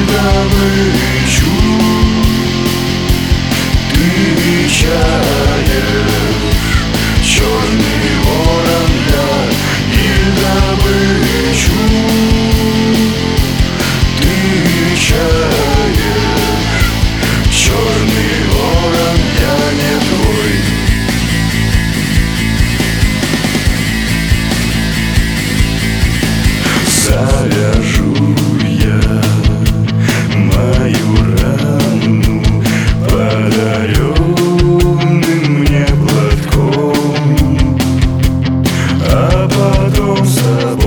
добычу ты чаешь, черный ворон я, и добычу ты чаешь, черный ворон я не твой. Завяжу я мою рану подаренным мне платком, а потом с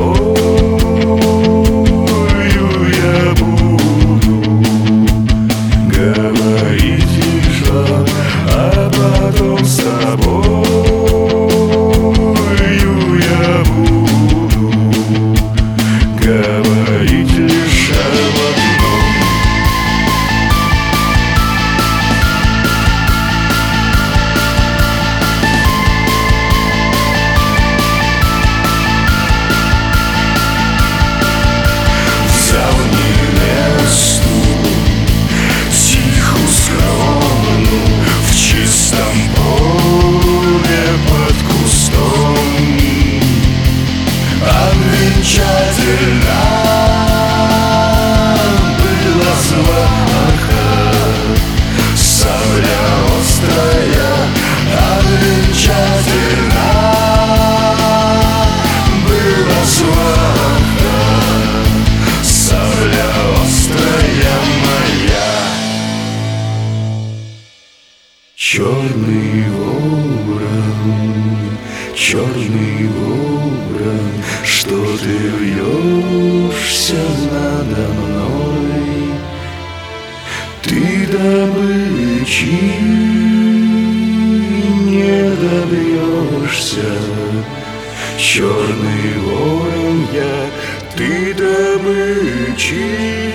тобою я буду говорить лишь, а потом с тобою я буду говорить лишь об одном. Взял невесту тихую, скромную, в чистом поле под кустом, обвенчательно была сваха, сабля острая, обвенчательно была сваха, сабля острая моя. Черный ворон, что ты вьешься надо мной, ты добычи не добьешься. Черный ворон я, ты добычи